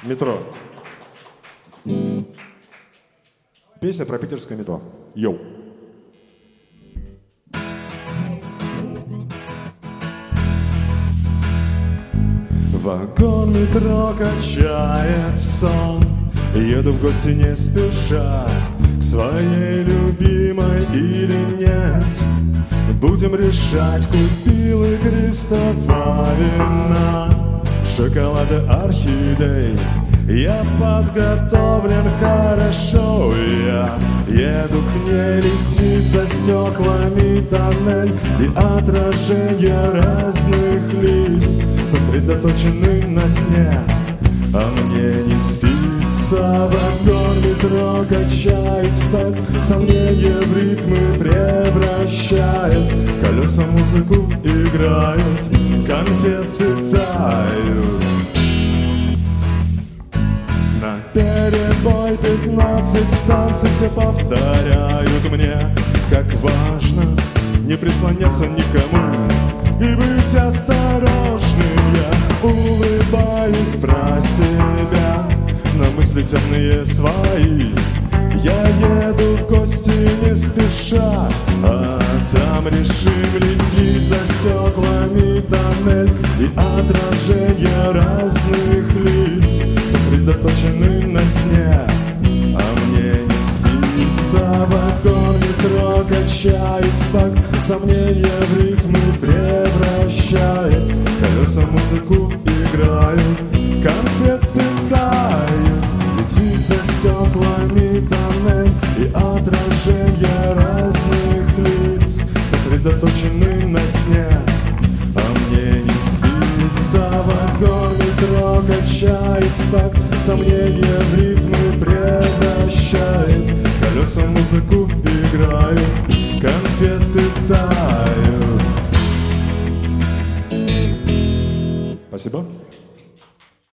Метро. Песня про питерское метро. Йоу. Вагон метро качает в сон. Еду в гости не спеша к своей любимой или нет. Будем решать, купил игристого вина, шоколада орхидей. Я подготовлен хорошо, я еду к ней, летит за стеклами тоннель и отражение разных лиц сосредоточены на сне, а мне не спится. Вагон метро качает так, сомнения в ритмы превращает, колеса музыку играют, конфеты тают. На перебой 15 станций все повторяют мне, как важно не прислоняться никому и быть осторожным. Я улыбаюсь про себя, но мысли темные свои. Я еду в гости не спеша, а там решим, летит за стеклами тоннель и отражение разных лиц сосредоточены на сне, а мне не спится. Вагон метро качает так, сомнения в ритмы превращает, колеса музыку играют, конфеты тают. Летит за стеклами тоннель и отражение разных лиц сосредоточены на сне, а мне не спится. Вагон метро качает так, сомнения в ритмы превращает, колеса музыку играют, конфеты тают. Спасибо.